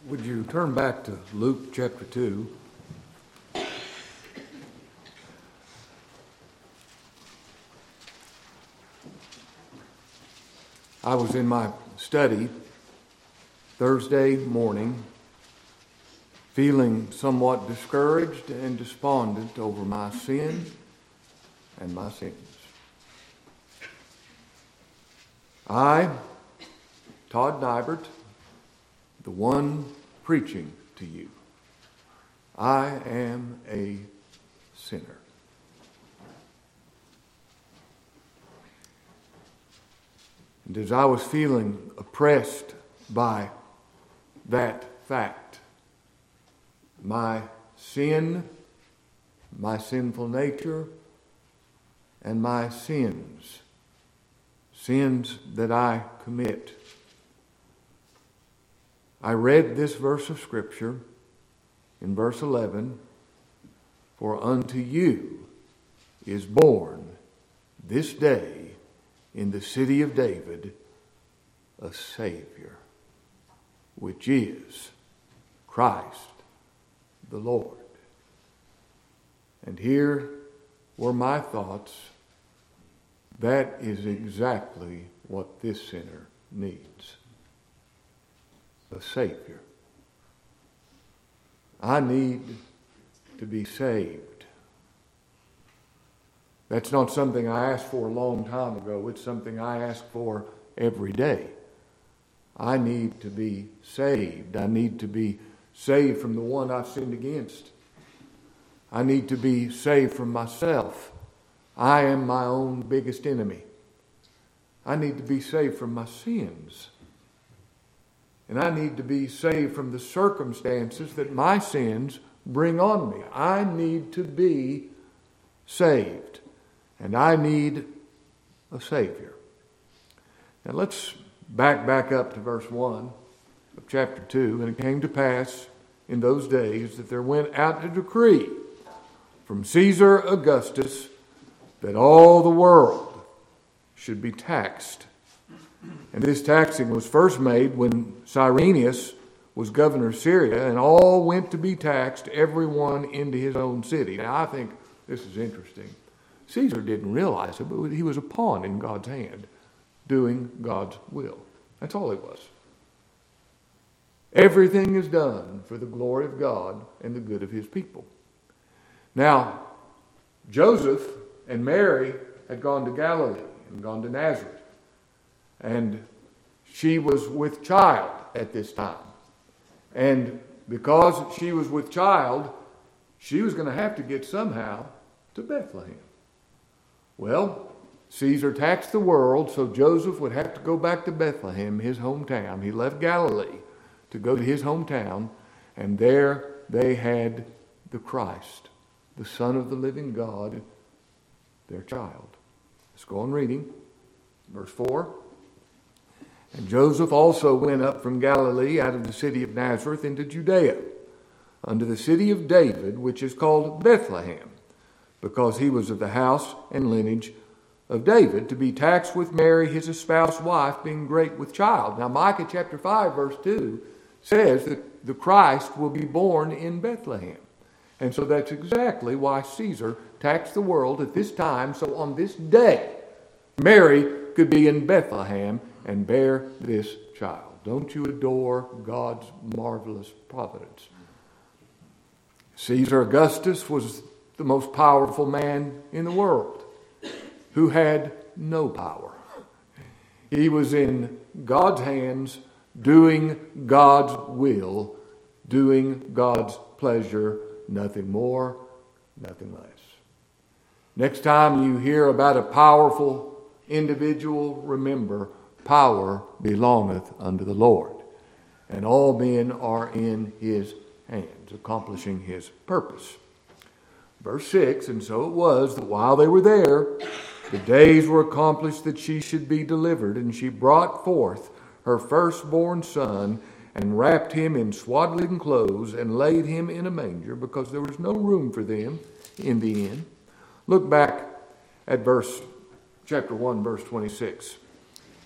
Would you turn back to Luke chapter 2? I was in my study Thursday morning, feeling somewhat discouraged and despondent over my sin and my sins. I, Todd Nybert, the one preaching to you, I am a sinner. And as I was feeling oppressed by that fact, my sin, my sinful nature, and my sins that I commit, I read this verse of Scripture in verse 11, "For unto you is born this day in the city of David a Savior, which is Christ the Lord." And here were my thoughts. That is exactly what this sinner needs. A Savior. I need to be saved. That's not something I asked for a long time ago. It's something I ask for every day. I need to be saved. I need to be saved from the one I've sinned against. I need to be saved from myself. I am my own biggest enemy. I need to be saved from my sins. And I need to be saved from the circumstances that my sins bring on me. I need to be saved. And I need a Savior. Now let's back up to verse 1 of chapter 2. "And it came to pass in those days that there went out a decree from Caesar Augustus that all the world should be taxed. And this taxing was first made when Cyrenius was governor of Syria, and all went to be taxed, everyone into his own city." Now I think this is interesting. Caesar didn't realize it, but he was a pawn in God's hand, doing God's will. That's all he was. Everything is done for the glory of God and the good of his people. Now, Joseph and Mary had gone to Galilee and gone to Nazareth. And she was with child at this time. And because she was with child, she was going to have to get somehow to Bethlehem. Well, Caesar taxed the world, so Joseph would have to go back to Bethlehem, his hometown. He left Galilee to go to his hometown, and there they had the Christ, the Son of the living God, their child. Let's go on reading. Verse 4. "And Joseph also went up from Galilee out of the city of Nazareth into Judea, unto the city of David, which is called Bethlehem, because he was of the house and lineage of David, to be taxed with Mary his espoused wife, being great with child." Now Micah chapter 5 verse 2 says that the Christ will be born in Bethlehem. And so that's exactly why Caesar taxed the world at this time, so on this day Mary could be in Bethlehem and bear this child. Don't you adore God's marvelous providence? Caesar Augustus was the most powerful man in the world who had no power. He was in God's hands, doing God's will, doing God's pleasure, nothing more, nothing less. Next time you hear about a powerful individual, remember, power belongeth unto the Lord, and all men are in his hands, accomplishing his purpose. Verse 6, "And so it was that while they were there, the days were accomplished that she should be delivered, and she brought forth her firstborn son, and wrapped him in swaddling clothes, and laid him in a manger, because there was no room for them in the inn." Look back at chapter 1, verse 26.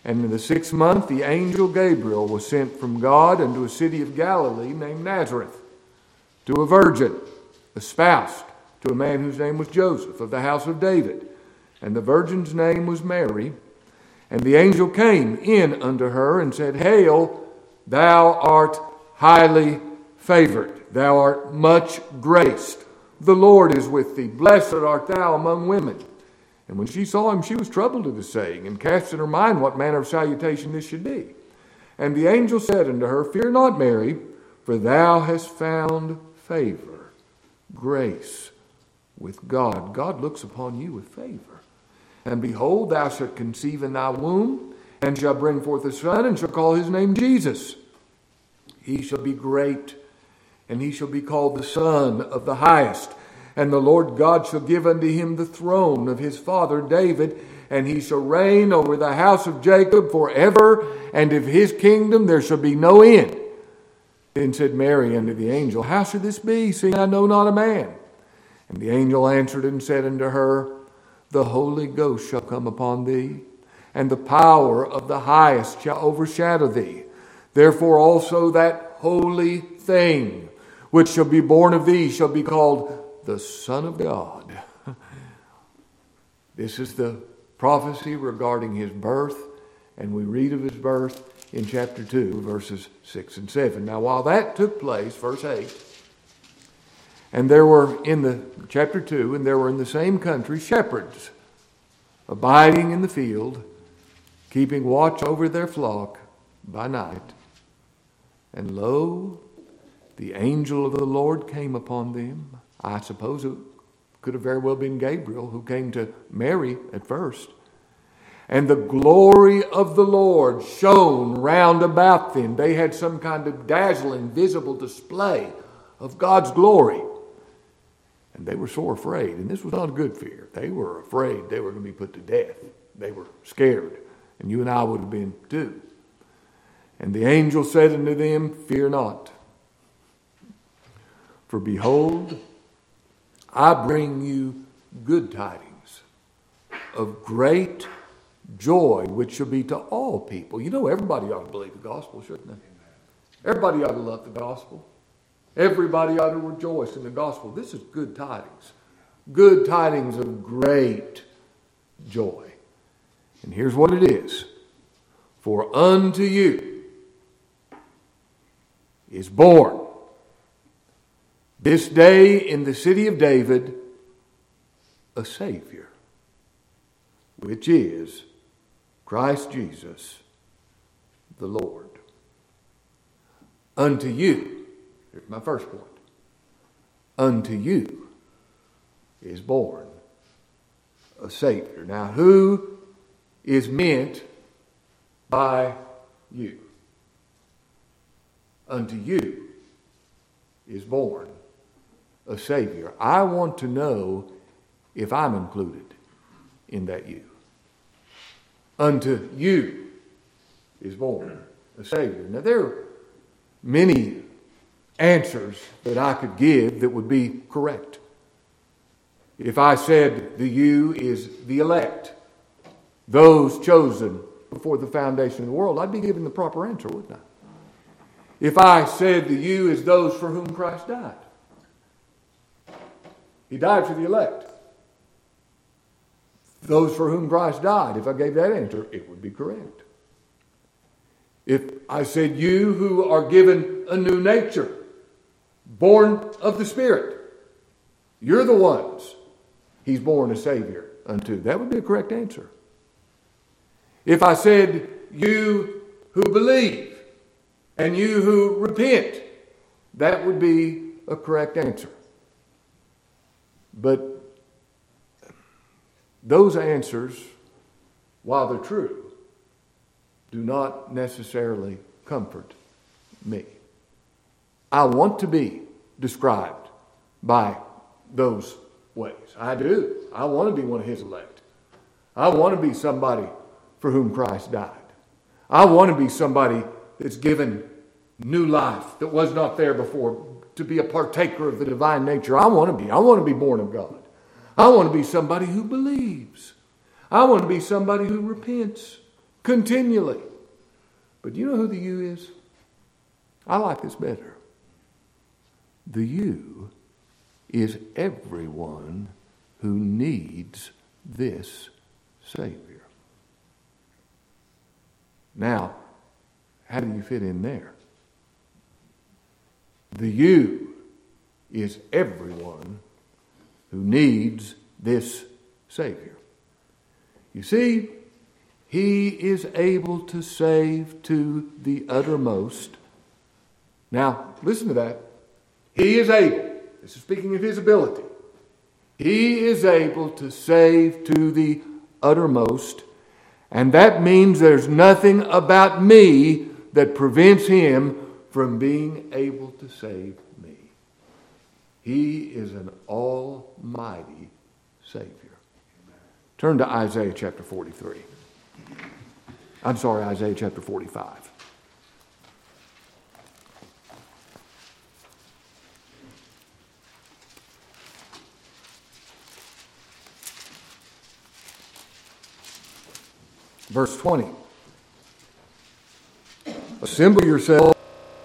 And in the 6th month, the angel Gabriel was sent from God unto a city of Galilee named Nazareth, to a virgin, espoused to a man whose name was Joseph, of the house of David. And the virgin's name was Mary. And the angel came in unto her and said, Hail, thou art highly favored. Thou art much graced. The Lord is with thee. Blessed art thou among women. And when she saw him, she was troubled at his saying, and cast in her mind what manner of salutation this should be. And the angel said unto her, Fear not, Mary, for thou hast found favor, grace with God. God looks upon you with favor. And behold, thou shalt conceive in thy womb, and shalt bring forth a son, and shalt call his name Jesus. He shall be great, and he shall be called the Son of the Highest. And the Lord God shall give unto him the throne of his father David, and he shall reign over the house of Jacob forever, and of his kingdom there shall be no end. Then said Mary unto the angel, How should this be, seeing I know not a man? And the angel answered and said unto her, The Holy Ghost shall come upon thee, and the power of the Highest shall overshadow thee. Therefore also that holy thing which shall be born of thee shall be called the Son of God. This is the prophecy regarding his birth, and we read of his birth in chapter 2, verses 6 and 7. Now, while that took place, verse 8, and there were in the chapter 2, and there were in the same country shepherds abiding in the field, keeping watch over their flock by night. And lo, the angel of the Lord came upon them. I suppose it could have very well been Gabriel who came to Mary at first. And the glory of the Lord shone round about them. They had some kind of dazzling, visible display of God's glory. And they were sore afraid. And this was not a good fear. They were afraid they were going to be put to death. They were scared. And you and I would have been too. And the angel said unto them, Fear not. For behold, I bring you good tidings of great joy, which shall be to all people. You know, everybody ought to believe the gospel, shouldn't they? Everybody ought to love the gospel. Everybody ought to rejoice in the gospel. This is good tidings. Good tidings of great joy. And here's what it is. For unto you is born this day in the city of David a Savior, which is Christ Jesus the Lord. Unto you, here's my first point, unto you is born a Savior. Now, who is meant by you? Unto you is born a Savior. I want to know if I'm included in that you. Unto you is born a Savior. Now, there are many answers that I could give that would be correct. If I said the you is the elect, those chosen before the foundation of the world, I'd be giving the proper answer, wouldn't I? If I said the you is those for whom Christ died, he died for the elect. Those for whom Christ died, if I gave that answer, it would be correct. If I said you who are given a new nature, born of the Spirit, you're the ones he's born a Savior unto, that would be a correct answer. If I said you who believe and you who repent, that would be a correct answer. But those answers, while they're true, do not necessarily comfort me. I want to be described by those ways. I do. I want to be one of his elect. I want to be somebody for whom Christ died. I want to be somebody that's given new life that was not there before, to be a partaker of the divine nature. I want to be born of God. I want to be somebody who believes. I want to be somebody who repents. continually. But you know who the you is? I like this better. The you is everyone who needs this Savior. Now, how do you fit in there? The you is everyone who needs this Savior. You see, He is able to save to the uttermost. Now, listen to that. He is able. This is speaking of His ability. He is able to save to the uttermost. And that means there's nothing about me that prevents Him from being able to save me. He is an almighty Savior. Turn to Isaiah chapter 43. I'm sorry, Isaiah chapter 45. Verse 20. Assemble yourselves,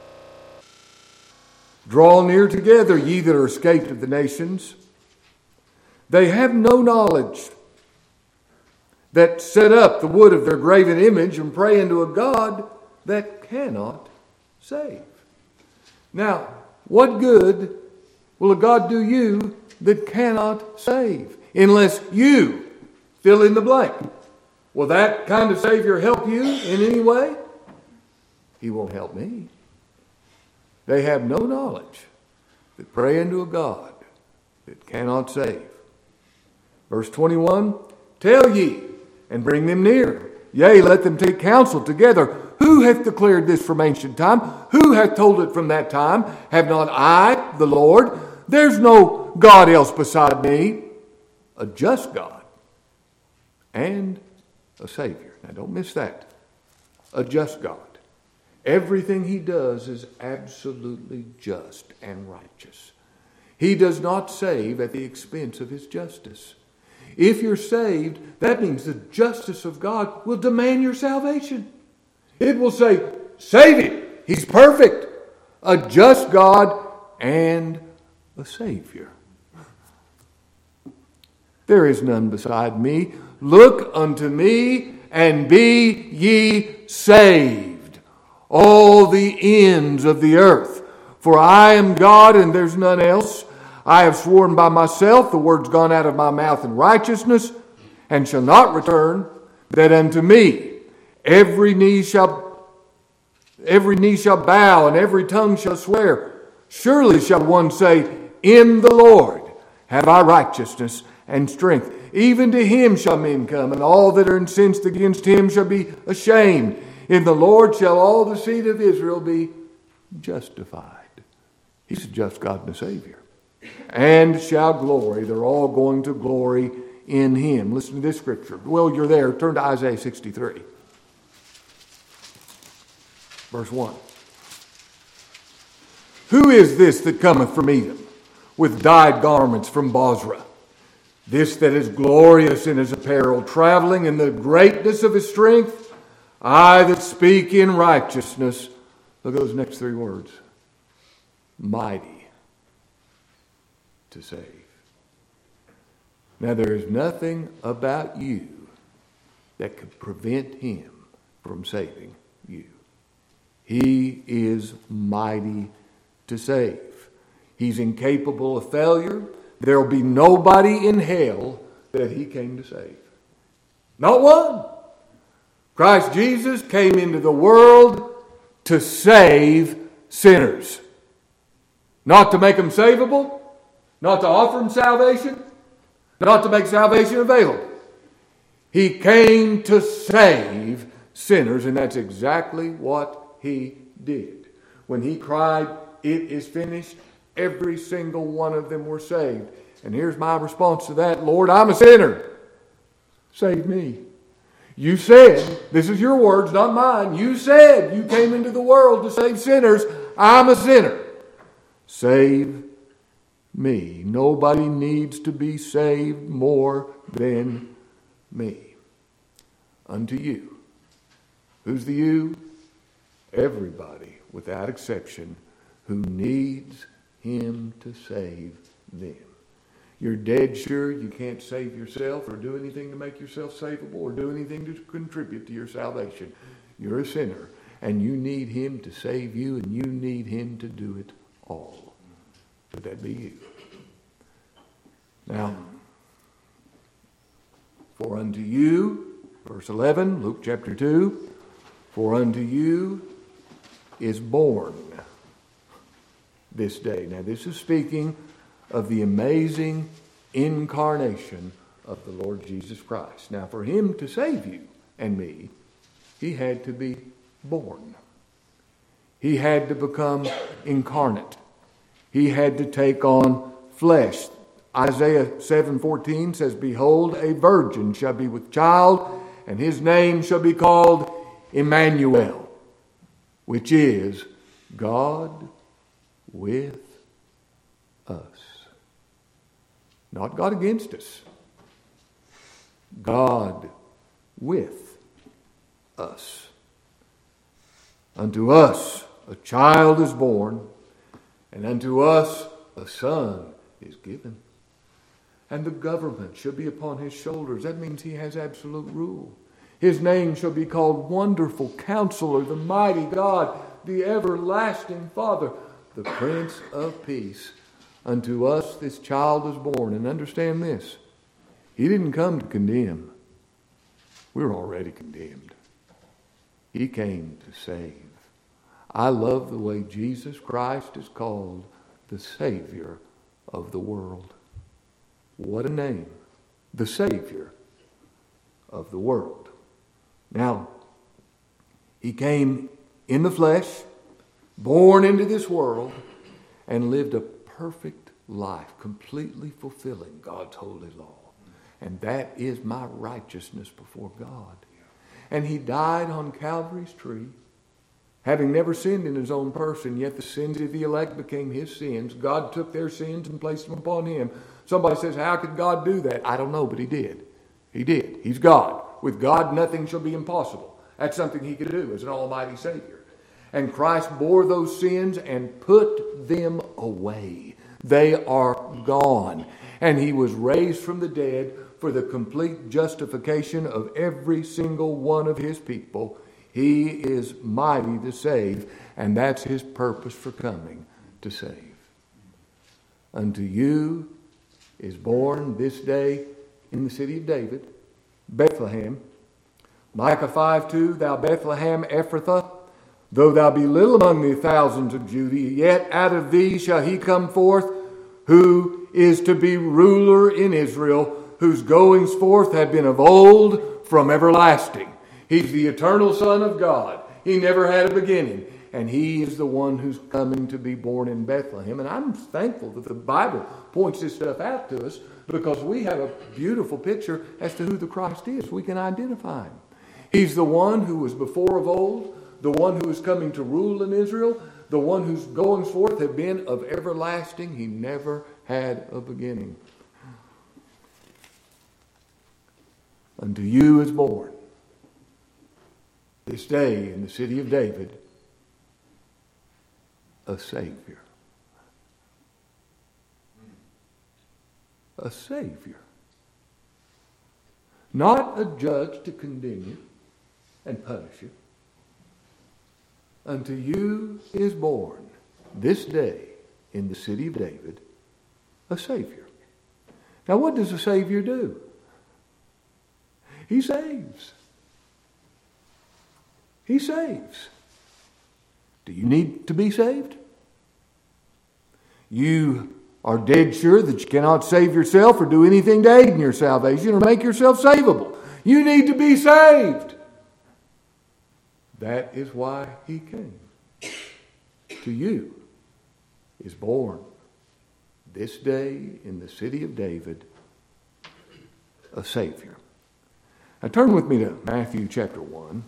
draw near together, ye that are escaped of the nations. They have no knowledge, that set up the wood of their graven image and pray unto a God that cannot save. Now, what good will a God do you that cannot save? Unless you fill in the blank. Will that kind of Savior help you in any way? He won't help me. They have no knowledge that pray unto a God that cannot save. Verse 21, tell ye, and bring them near. Yea, let them take counsel together. Who hath declared this from ancient time? Who hath told it from that time? Have not I, the Lord? There's no God else beside me. A just God and a Savior. Now don't miss that. A just God. Everything He does is absolutely just and righteous. He does not save at the expense of His justice. If you're saved, that means the justice of God will demand your salvation. It will say, save him. He's perfect. A just God and a Savior. There is none beside me. Look unto me and be ye saved, all the ends of the earth. For I am God and there's none else. I have sworn by myself, the word's gone out of my mouth in righteousness, and shall not return, that unto me every knee shall bow, and every tongue shall swear. Surely shall one say, in the Lord have I righteousness and strength. Even to Him shall men come, and all that are incensed against Him shall be ashamed. In the Lord shall all the seed of Israel be justified. He's a just God and a Savior. And shall glory. They're all going to glory in Him. Listen to this scripture. Well, you're there. Turn to Isaiah 63. Verse 1. Who is this that cometh from Edom, with dyed garments from Bozrah? This that is glorious in his apparel, traveling in the greatness of his strength? I that speak in righteousness. Look at those next three words. Mighty to save. Now there is nothing about you that could prevent Him from saving you. He is mighty to save. He's incapable of failure. There will be nobody in hell that He came to save. Not one. Christ Jesus came into the world to save sinners. Not to make them savable. Not to offer them salvation. Not to make salvation available. He came to save sinners, and that's exactly what He did. When He cried, it is finished, every single one of them were saved. And here's my response to that. Lord, I'm a sinner. Save me. You said, this is your words, not mine. You said you came into the world to save sinners. I'm a sinner. Save me. Nobody needs to be saved more than me. Unto you Who's the you? Everybody, without exception, who needs Him to save them. You're dead sure you can't save yourself or do anything to make yourself savable or do anything to contribute to your salvation. You're a sinner, and you need Him to save you, and you need Him to do it all. Would that be you? Now, for unto you, verse 11, Luke chapter 2, for unto you is born this day. Now, this is speaking of the amazing incarnation of the Lord Jesus Christ. Now, for Him to save you and me, He had to be born. He had to become incarnate. He had to take on flesh. Isaiah 7:14 says, behold, a virgin shall be with child, and his name shall be called Emmanuel, which is God with us. Not God against us. God with us. Unto us a child is born, and unto us a son is given. And the government shall be upon his shoulders. That means he has absolute rule. His name shall be called Wonderful Counselor, the Mighty God, the Everlasting Father, the Prince of Peace. Unto us this child is born. And understand this, He didn't come to condemn. We're already condemned. He came to save. I love the way Jesus Christ is called the Savior of the world. What a name. The Savior of the world. Now, He came in the flesh, born into this world, and lived a perfect life, completely fulfilling God's holy law. And that is my righteousness before God. And He died on Calvary's tree, having never sinned in His own person, yet the sins of the elect became His sins. God took their sins and placed them upon Him. Somebody says, how could God do that? I don't know, but He did. He did. He's God. With God, nothing shall be impossible. That's something He could do as an almighty Savior. And Christ bore those sins and put them away. They are gone. And He was raised from the dead for the complete justification of every single one of His people. He is mighty to save, and that's His purpose for coming, to save. Unto you is born this day in the city of David, Bethlehem. Micah 5:2, thou Bethlehem Ephrathah, though thou be little among the thousands of Judah, yet out of thee shall he come forth, who is to be ruler in Israel, whose goings forth have been of old from everlasting. He's the eternal Son of God. He never had a beginning. And He is the one who's coming to be born in Bethlehem. And I'm thankful that the Bible points this stuff out to us, because we have a beautiful picture as to who the Christ is. We can identify Him. He's the one who was before of old, the one who is coming to rule in Israel, the one whose goings forth have been of everlasting. He never had a beginning. Unto you is born this day in the city of David a Savior. A Savior. Not a judge to condemn you and punish you. Unto you is born this day in the city of David a Savior. Now, what does a Savior do? He saves. He saves. Do you need to be saved? You are dead sure that you cannot save yourself or do anything to aid in your salvation or make yourself savable. You need to be saved. That is why He came. To you is born this day in the city of David a Savior. Now turn with me to Matthew chapter 1.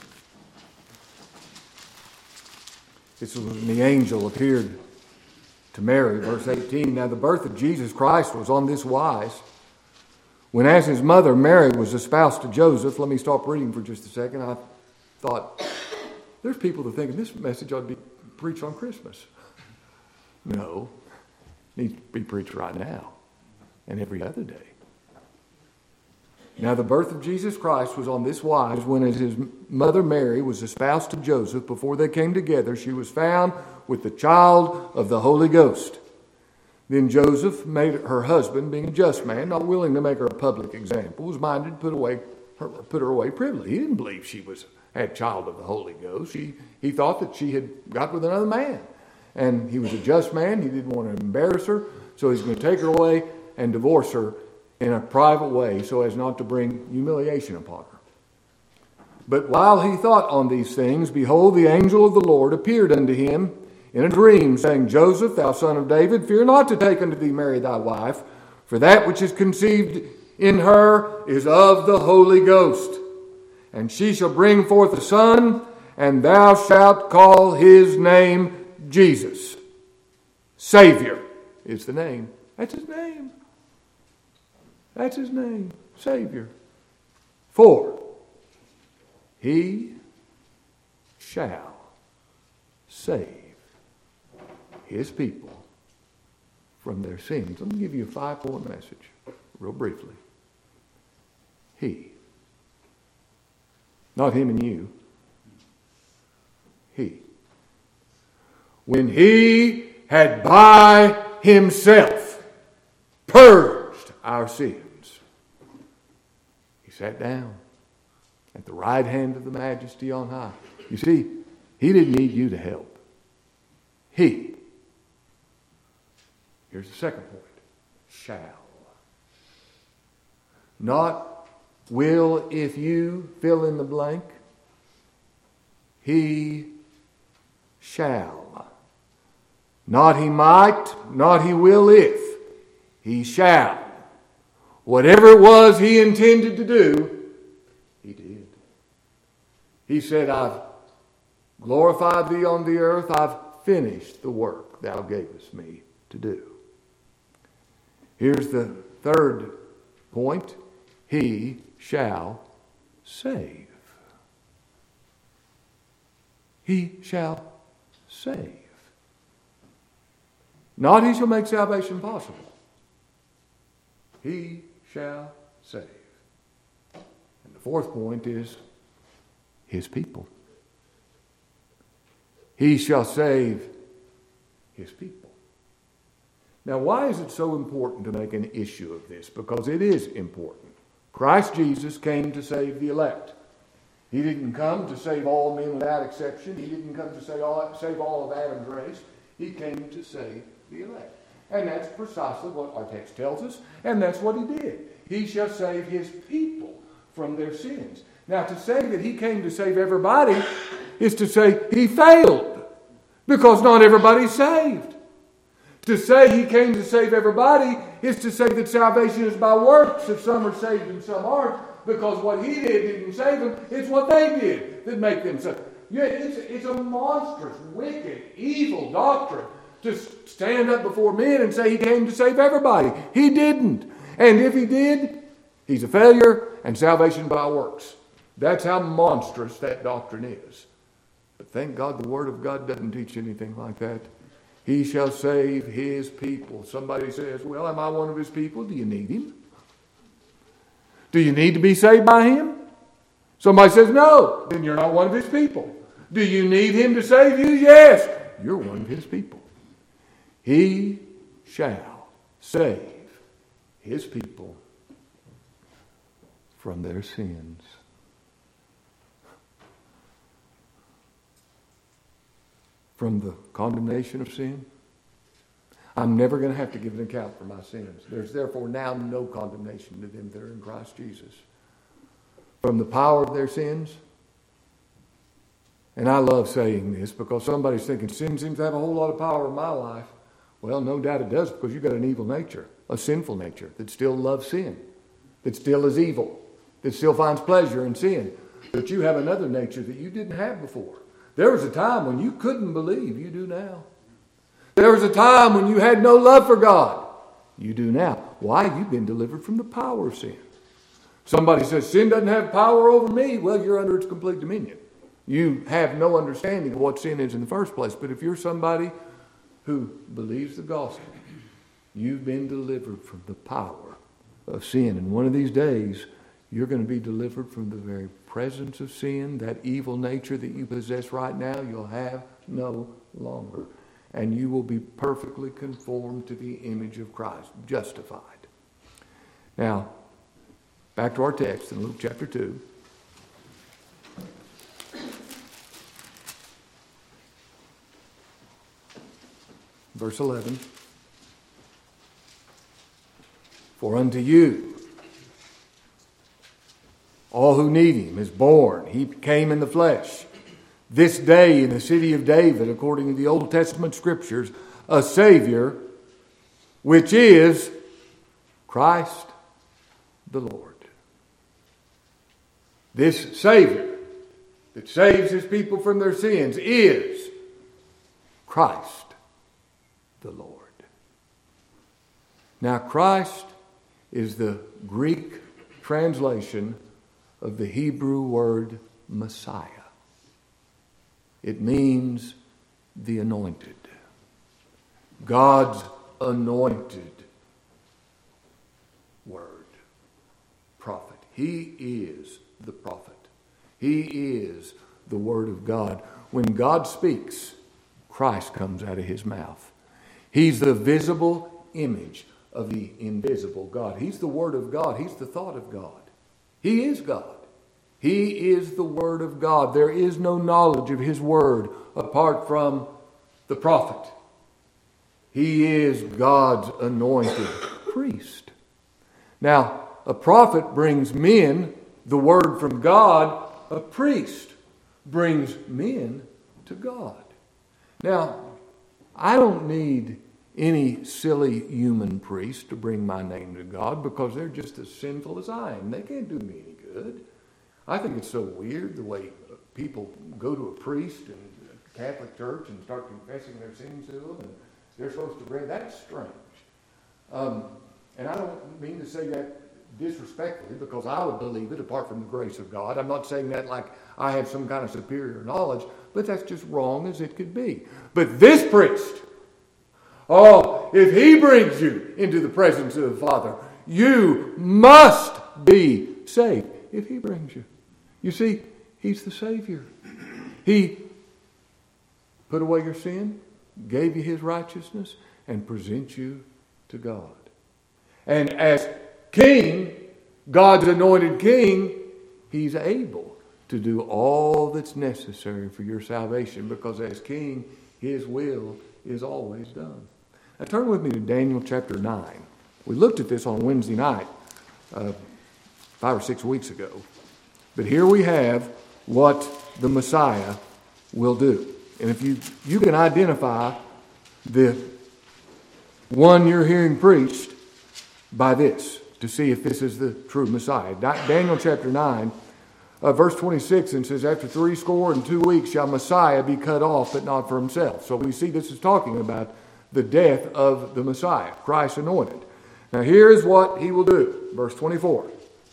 It's when the angel appeared to Mary, verse 18, now the birth of Jesus Christ was on this wise. When as his mother Mary was espoused to Joseph, let me stop reading for just a second. I thought, there's people that think this message ought to be preached on Christmas. No, it needs to be preached right now and every other day. Now the birth of Jesus Christ was on this wise, when as his mother Mary was espoused to Joseph, before they came together, she was found with the child of the Holy Ghost. Then Joseph, made her husband, being a just man, not willing to make her a public example, was minded to put her away privily. He didn't believe she had child of the Holy Ghost. He thought that she had got with another man. And he was a just man. He didn't want to embarrass her. So he's going to take her away and divorce her in a private way so as not to bring humiliation upon her. But while he thought on these things, behold, the angel of the Lord appeared unto him in a dream, saying, Joseph, thou son of David, fear not to take unto thee Mary thy wife, for that which is conceived in her is of the Holy Ghost. And she shall bring forth a son, and thou shalt call his name Jesus. Savior is the name. That's his name. That's his name, Savior. For he shall save his people from their sins. Let me give you a 5-point message, real briefly. He. Not him and you. He. When he had by himself purged our sins, he sat down at the right hand of the Majesty on high. You see, he didn't need you to help. He. Here's the second point. Shall. Not will if you fill in the blank. He shall. Not he might, not he will if. He shall. Whatever it was he intended to do, he did. He said, I've glorified thee on the earth. I've finished the work thou gavest me to do. Here's the third point. He shall save. He shall save. Not he shall make salvation possible. He shall save. And the fourth point is his people. He shall save his people. Now, why is it so important to make an issue of this? Because it is important. Christ Jesus came to save the elect. He didn't come to save all men without exception. He didn't come to save all of Adam's race. He came to save the elect. And that's precisely what our text tells us, and that's what he did. He shall save his people from their sins. Now, to say that he came to save everybody is to say he failed, because not everybody's saved. To say he came to save everybody is to say that salvation is by works, if some are saved and some aren't, because what he did didn't save them, it's what they did that make them saved. Yeah, it's a monstrous, wicked, evil doctrine to stand up before men and say he came to save everybody. He didn't. And if he did, he's a failure, and salvation by works. That's how monstrous that doctrine is. But thank God the Word of God doesn't teach anything like that. He shall save his people. Somebody says, well, am I one of his people? Do you need him? Do you need to be saved by him? Somebody says, no, then you're not one of his people. Do you need him to save you? Yes, you're one of his people. He shall save his people from their sins. From the condemnation of sin. I'm never going to have to give an account for my sins. There's therefore now no condemnation to them that are in Christ Jesus. From the power of their sins. And I love saying this because somebody's thinking sin seems to have a whole lot of power in my life. Well, no doubt it does, because you've got an evil nature, a sinful nature that still loves sin, that still is evil, that still finds pleasure in sin. But you have another nature that you didn't have before. There was a time when you couldn't believe. You do now. There was a time when you had no love for God. You do now. Why? You've been delivered from the power of sin. Somebody says, sin doesn't have power over me. Well, you're under its complete dominion. You have no understanding of what sin is in the first place. But if you're somebody who believes the gospel, you've been delivered from the power of sin. And one of these days, you're going to be delivered from the very presence of sin. That evil nature that you possess right now, you'll have no longer. And you will be perfectly conformed to the image of Christ, justified. Now, back to our text in Luke chapter 2. Verse 11. For unto you, all who need him is born. He came in the flesh. This day in the city of David, according to the Old Testament scriptures, a Savior, which is Christ the Lord. This Savior that saves his people from their sins is Christ the Lord. Now, Christ is the Greek translation of the Hebrew word Messiah. It means the anointed. God's anointed word. Prophet. He is the prophet. He is the Word of God. When God speaks, Christ comes out of his mouth. He's the visible image of the invisible God. He's the Word of God. He's the thought of God. He is God. He is the Word of God. There is no knowledge of His Word apart from the prophet. He is God's anointed priest. Now, a prophet brings men the Word from God. A priest brings men to God. Now, I don't need any silly human priest to bring my name to God because they're just as sinful as I am. They can't do me any good. I think it's so weird the way people go to a priest in a Catholic church and start confessing their sins to them, and they're supposed to bring. That's strange. And I don't mean to say that disrespectfully because I would believe it apart from the grace of God. I'm not saying that like I have some kind of superior knowledge, but that's just wrong as it could be. But this priest, if he brings you into the presence of the Father, you must be saved if he brings you. You see, he's the Savior. He put away your sin, gave you his righteousness, and presents you to God. And as King, God's anointed King, he's able to do all that's necessary for your salvation because as King, his will is always done. Now turn with me to Daniel chapter 9. We looked at this on Wednesday night 5 or 6 weeks ago. But here we have what the Messiah will do. And if you can identify the one you're hearing preached by this, to see if this is the true Messiah. Daniel chapter 9, verse 26, and says, after 62 weeks shall Messiah be cut off, but not for himself. So we see this is talking about the death of the Messiah, Christ anointed. Now here's what he will do. Verse 24.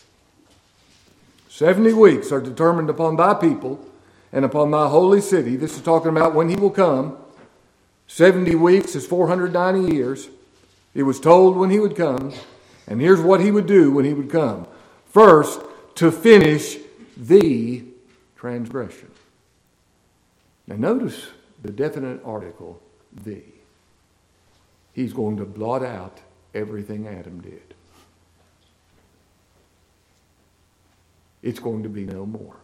70 weeks are determined upon thy people and upon thy holy city. This is talking about when he will come. 70 weeks is 490 years. It was told when he would come. And here's what he would do when he would come. First, to finish the transgression. Now notice the definite article, the. He's going to blot out everything Adam did. It's going to be no more.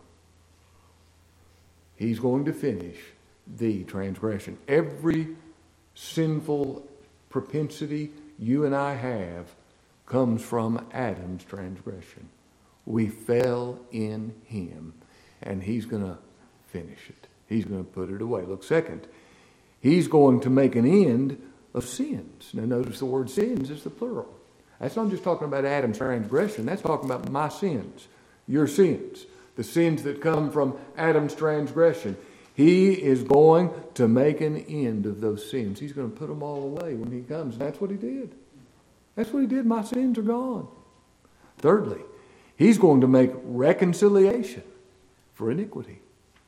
He's going to finish the transgression. Every sinful propensity you and I have comes from Adam's transgression. We fell in him, and he's going to finish it. He's going to put it away. Look, second, he's going to make an end of sins. Now notice the word sins is the plural. That's not just talking about Adam's transgression. That's talking about my sins, your sins, the sins that come from Adam's transgression. He is going to make an end of those sins. He's going to put them all away when He comes. And that's what He did. That's what He did. My sins are gone. Thirdly, He's going to make reconciliation for iniquity.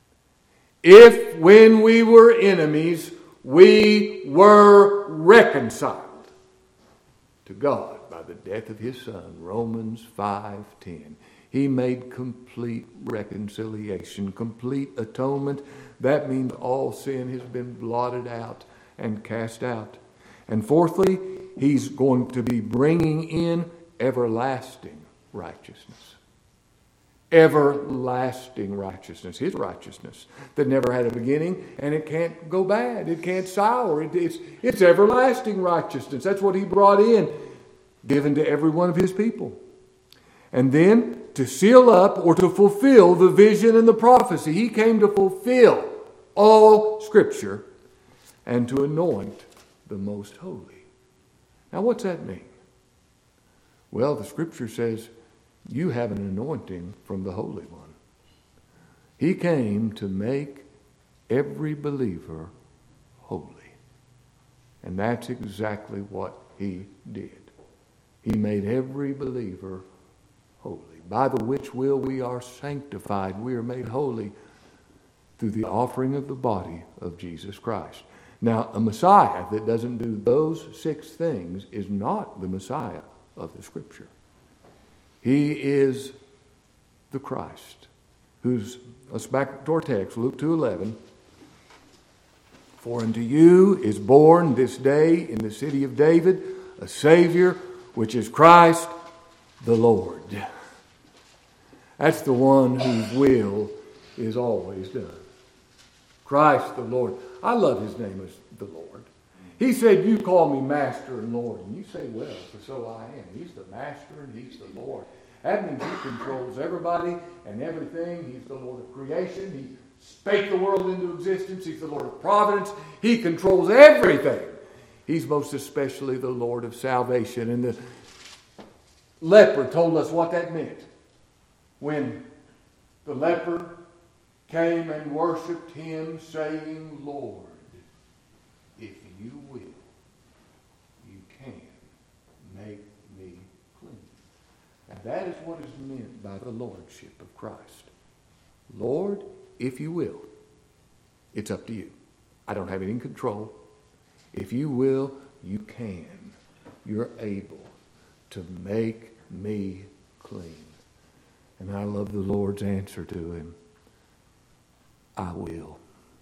If when we were enemies, we were reconciled to God by the death of His Son, Romans 5:10. He made complete reconciliation, complete atonement. That means all sin has been blotted out and cast out. And fourthly, He's going to be bringing in everlasting righteousness. Everlasting righteousness. His righteousness that never had a beginning, and it can't go bad. It can't sour. It's everlasting righteousness. That's what He brought in, given to every one of His people. And then to seal up or to fulfill the vision and the prophecy. He came to fulfill all Scripture and to anoint the most holy. Now what's that mean? Well, the Scripture says you have an anointing from the Holy One. He came to make every believer holy. And that's exactly what He did. He made every believer holy. By the which will we are sanctified. We are made holy through the offering of the body of Jesus Christ. Now, a Messiah that doesn't do those 6 things is not the Messiah of the Scripture. He is the Christ, let's back to our text, Luke 2:11. For unto you is born this day in the city of David a Savior, which is Christ the Lord. That's the one whose will is always done. Christ the Lord. I love His name as the Lord. He said, you call me Master and Lord. And you say, well, for so I am. He's the Master and He's the Lord. That means He controls everybody and everything. He's the Lord of creation. He spake the world into existence. He's the Lord of providence. He controls everything. He's most especially the Lord of salvation. And the leper told us what that meant. When the leper came and worshipped Him, saying, Lord, if you will, you can make me clean. And that is what is meant by the Lordship of Christ. Lord, if you will, it's up to you. I don't have any control. If you will, you can. You're able to make me clean. And I love the Lord's answer to Him. I will.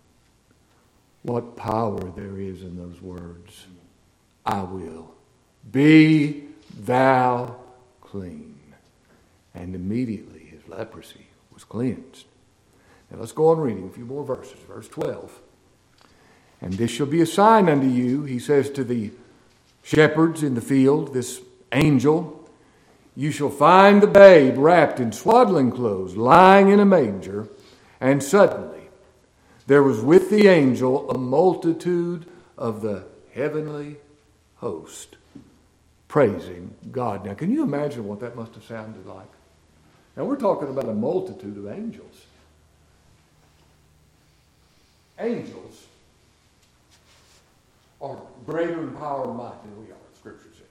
What power there is in those words. I will. Be thou clean. And immediately his leprosy was cleansed. Now let's go on reading a few more verses. Verse 12. And this shall be a sign unto you, he says to the shepherds in the field, this angel, you shall find the babe wrapped in swaddling clothes, lying in a manger. And suddenly there was with the angel a multitude of the heavenly host, praising God. Now, can you imagine what that must have sounded like? Now, we're talking about a multitude of angels. Angels are greater in power and might than we are, Scripture says.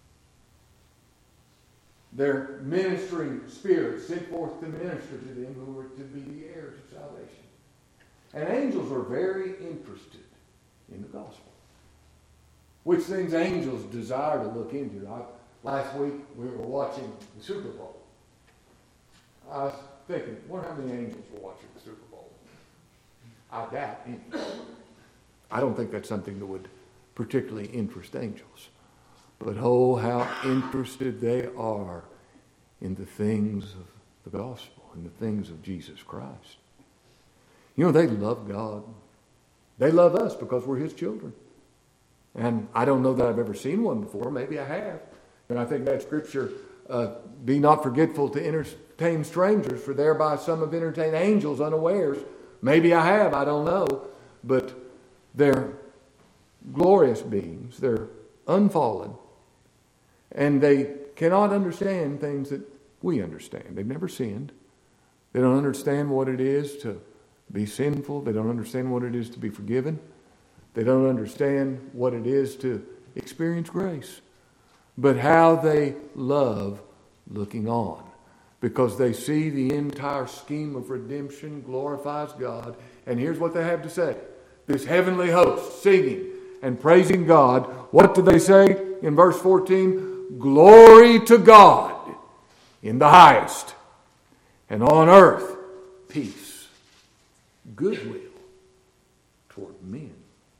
They're ministering spirits sent forth to minister to them who are to be the heirs of salvation. And angels are very interested in the gospel. Which things angels desire to look into. Last week we were watching the Super Bowl. I was thinking, wonder how many angels were watching the Super Bowl. I doubt any. I don't think that's something that would particularly interest angels. But oh, how interested they are in the things of the gospel, in the things of Jesus Christ. You know, they love God. They love us because we're His children. And I don't know that I've ever seen one before. Maybe I have. And I think that Scripture, be not forgetful to entertain strangers, for thereby some have entertained angels unawares. Maybe I have, I don't know. But they're glorious beings. They're unfallen. And they cannot understand things that we understand. They've never sinned. They don't understand what it is to be sinful. They don't understand what it is to be forgiven. They don't understand what it is to experience grace. But how they love looking on, because they see the entire scheme of redemption glorifies God. And here's what they have to say. This heavenly host singing and praising God. What do they say in verse 14? Glory to God in the highest, and on earth peace, goodwill toward men.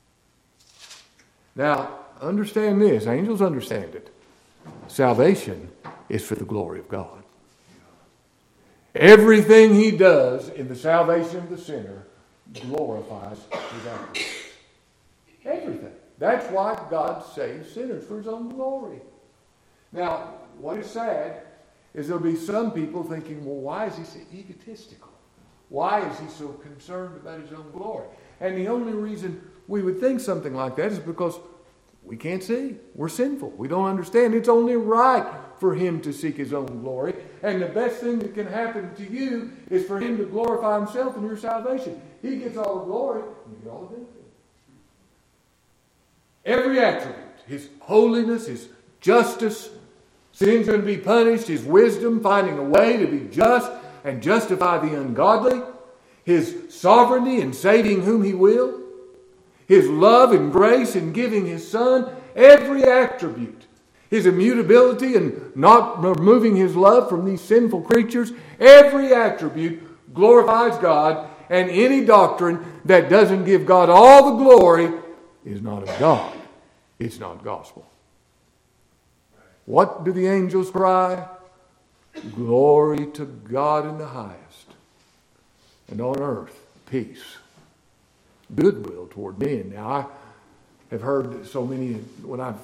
Now, understand this. Angels understand it. Salvation is for the glory of God. Everything He does in the salvation of the sinner glorifies His own. Everything. That's why God saves sinners, for His own glory. Now, what is sad is there'll be some people thinking, well, why is He so egotistical? Why is He so concerned about His own glory? And the only reason we would think something like that is because we can't see. We're sinful. We don't understand. It's only right for Him to seek His own glory. And the best thing that can happen to you is for Him to glorify Himself in your salvation. He gets all the glory, and you get all the benefit. Every attribute, His holiness, His justice, sin's going to be punished, His wisdom, finding a way to be just and justify the ungodly, His sovereignty in saving whom He will, His love and grace in giving His Son, every attribute, His immutability in not removing His love from these sinful creatures, every attribute glorifies God, and any doctrine that doesn't give God all the glory is not of God. It's not gospel. What do the angels cry? Glory to God in the highest, and on earth peace, goodwill toward men. Now, I have heard so many, when I've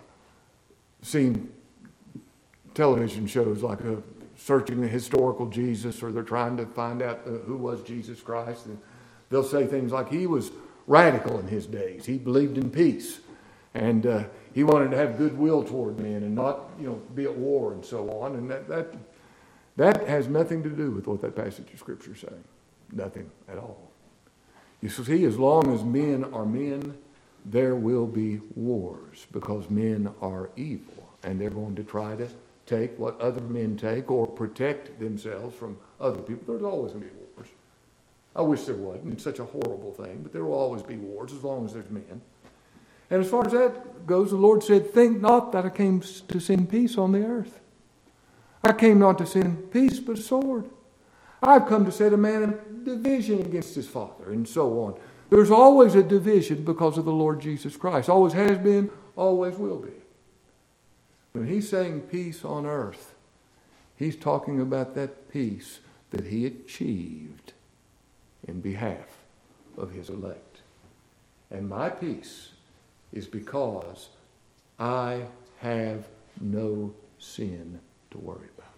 seen television shows like Searching the Historical Jesus, or they're trying to find out who was Jesus Christ, and they'll say things like He was radical in His days. He believed in peace, and He wanted to have goodwill toward men and not, be at war and so on. And that has nothing to do with what that passage of Scripture is saying. Nothing at all. You see, as long as men are men, there will be wars, because men are evil, and they're going to try to take what other men take or protect themselves from other people. There's always going to be wars. I wish there wasn't. It's such a horrible thing, but there will always be wars as long as there's men. And as far as that goes, the Lord said, think not that I came to send peace on the earth. I came not to send peace, but a sword. I've come to set a man in division against his father, and so on. There's always a division because of the Lord Jesus Christ. Always has been, always will be. When He's saying peace on earth, He's talking about that peace that He achieved in behalf of His elect. And my peace is because I have no sin to worry about.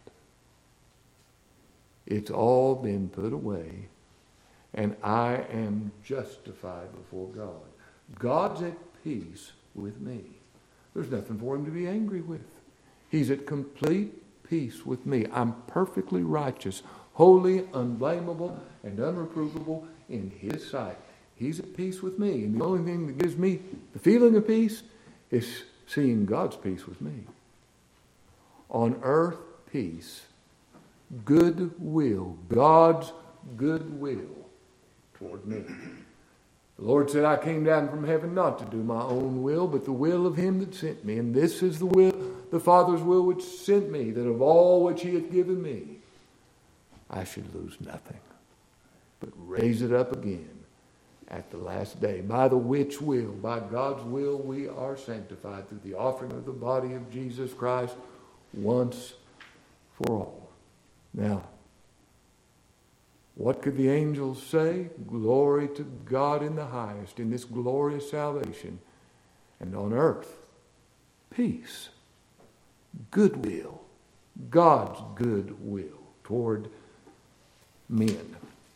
It's all been put away, and I am justified before God. God's at peace with me. There's nothing for Him to be angry with. He's at complete peace with me. I'm perfectly righteous, holy, unblameable, and unreprovable in His sight. He's at peace with me. And the only thing that gives me the feeling of peace is seeing God's peace with me. On earth, peace, goodwill, God's goodwill toward me. The Lord said, I came down from heaven not to do my own will, but the will of Him that sent me. And this is the will, the Father's will which sent me, that of all which He hath given me, I should lose nothing, but raise it up again at the last day. By the which will, by God's will, we are sanctified through the offering of the body of Jesus Christ once for all. Now, what could the angels say? Glory to God in the highest, in this glorious salvation. And on earth, peace, goodwill, God's goodwill toward men.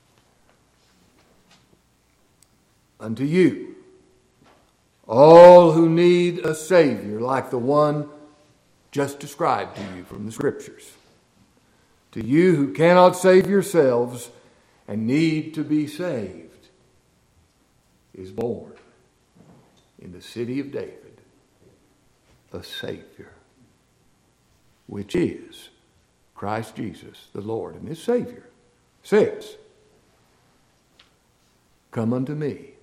Unto you, all who need a Savior like the one just described to you from the Scriptures. To you who cannot save yourselves, and need to be saved is born in the city of David a Savior, which is Christ Jesus the Lord. And this Savior says, "Come unto me.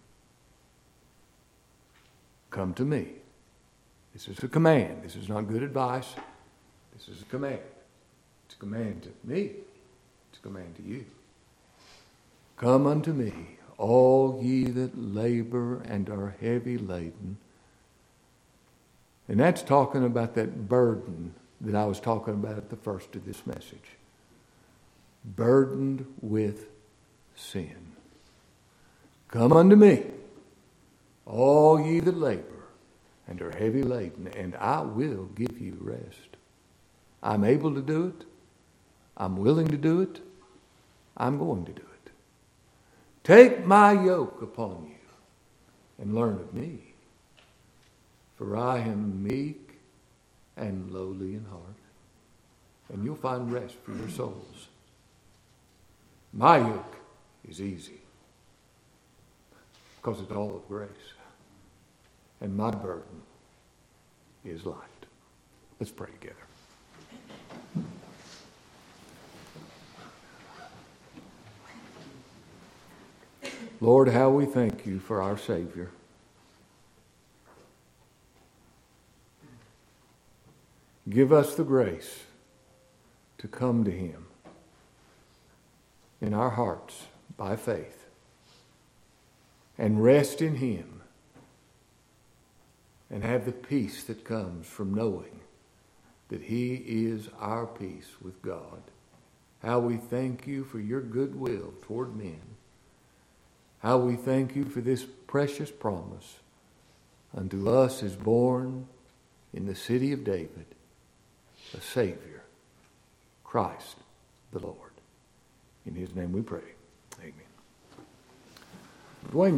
Come to me." This is a command. This is not good advice. This is a command. It's a command to me. It's a command to you. "Come unto me, all ye that labor and are heavy laden." And that's talking about that burden that I was talking about at the first of this message. Burdened with sin. "Come unto me, all ye that labor and are heavy laden, and I will give you rest." I'm able to do it. I'm willing to do it. I'm going to do it. "Take my yoke upon you and learn of me, for I am meek and lowly in heart, and you'll find rest for your souls. My yoke is easy because it's all of grace, and my burden is light." Let's pray together. Lord, how we thank you for our Savior. Give us the grace to come to him in our hearts by faith and rest in him and have the peace that comes from knowing that he is our peace with God. How we thank you for your goodwill toward men. How we thank you for this precious promise. Unto us is born in the city of David a Savior, Christ the Lord. In his name we pray. Amen. Dwayne